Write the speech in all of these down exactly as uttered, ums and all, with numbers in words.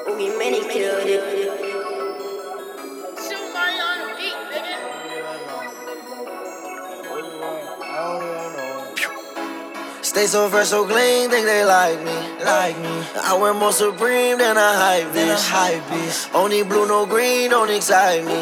We many killed it. Stay so fresh, so clean, think they like me, like me. I wear more Supreme than a hype bitch. Only blue, no green, don't excite me.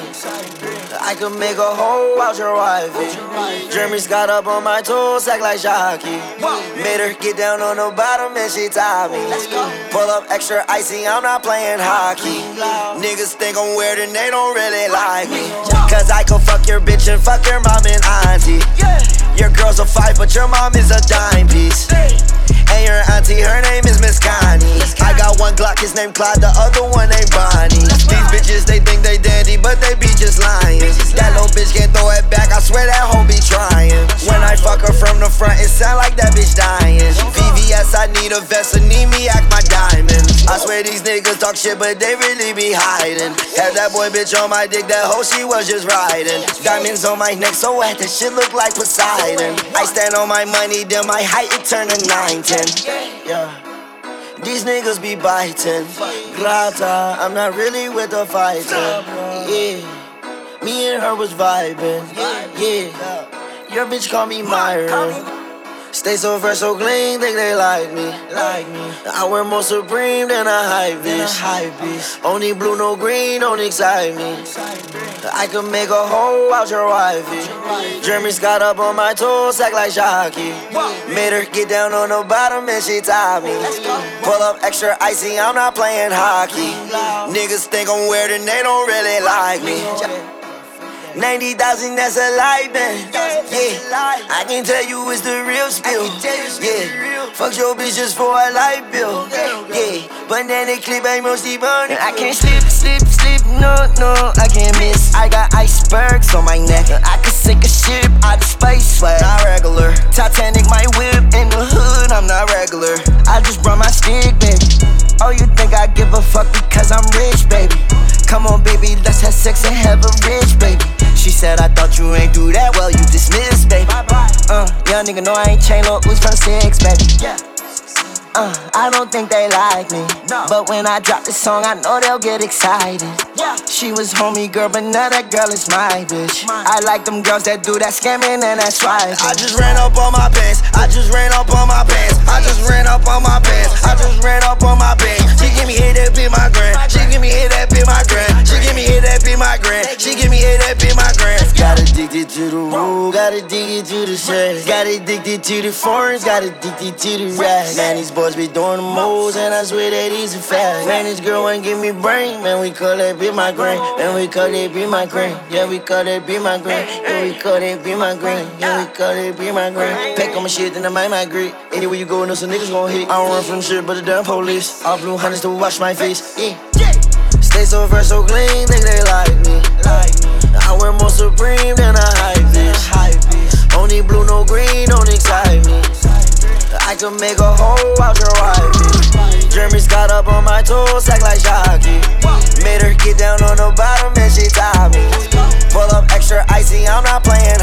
I could make a hoe out your wifey. Jeremy Scott up on my toes, act like Shocky. Made her get down on the bottom and she tied me. Pull up extra icy, I'm not playing hockey. Niggas think I'm weird and they don't really like me. Cause I can fuck your bitch and fuck your mom and auntie. Your girl's a five, but your mom is a dime piece. And your auntie, her name is Miss Connie. I got one Glock, his name Clyde, the other one named Bonnie. These bitches, they think they dandy, but they be just lying. That little bitch can't throw it back, I swear that hoe be trying. When I fuck her from the front, it sound like that bitch dying. V V S, I need a vest, and need me act my diamond. I swear these niggas talk shit, but they really be hiding. Had that boy bitch on my dick, that hoe she was just riding. Diamonds on my neck, so wet, that shit look like Poseidon. I stand on my money, then my height, it turn to nine ten. Yeah. These niggas be biting. Grata, I'm not really with the fighter. Yeah. Me and her was vibing. Yeah. Your bitch call me Myron. Stay so fresh, so clean, think they like me. Like me. I wear more Supreme than a hype bitch. Only blue, no green, don't excite me. I could make a hoe out your wifey. Jeremy Scott up on my toes, act like Shocky. Made her get down on the bottom and she tied me. Pull up extra icy, I'm not playing hockey. Niggas think I'm weird and they don't really like me. ninety thousand, that's a lie, man. Yeah, I can tell you it's the real spill. Yeah, fuck your bitch just for a light bill. Yeah, but then they clip ain't mostly burning. I can't slip, slip, slip, no, no, I can't miss. I got icebergs on my neck. I could sink a ship out of space, but not regular. Titanic, my whip in the hood, I'm not regular. I just brought my stick, baby. Oh, you think I give a fuck because I'm rich, baby? Come on, baby, let's have sex and have a rich, baby. She said, I thought you ain't do that well, you dismissed, baby. Uh, young nigga know I ain't chain Lord Uzi from six, baby. Uh, I don't think they like me, but when I drop this song, I know they'll get excited. She was homie girl, but now that girl is my bitch. I like them girls that do that scamming and that swiping. I just ran up on my pants, I just ran up on my pants, I just ran up on my pants, I just ran up on my pants. She give me hit that be my grand, she give me hit that be my grand, she give me hit that be my grand, she give me hit that be my grand. Got addicted to the rule, got addicted to the sex, got addicted to the foreigns, got addicted to the racks. Man, these boys be doing the moves, and I swear that he's a fact. Man, this girl wanna give me brain, man, we call that be my grain, man, we call that be my grain, yeah, we call that be my grain, yeah, we call that be my grain, yeah, we call that be my grain. Pack on my shit, then I might migrate. Anywhere you go, know some niggas gon' hit. I don't run from shit, but the damn police. All blue hunters to wash my face, yeah. Stay so fresh, so clean, think they like me. I wear more Supreme than a hype bitch. Only blue, no green, don't excite me. I could make a hoe out your wifey. Jeremy Scott up on my toes, act like Shocky. Made her get down on the bottom and she tied me. Pull up extra icy, I'm not playing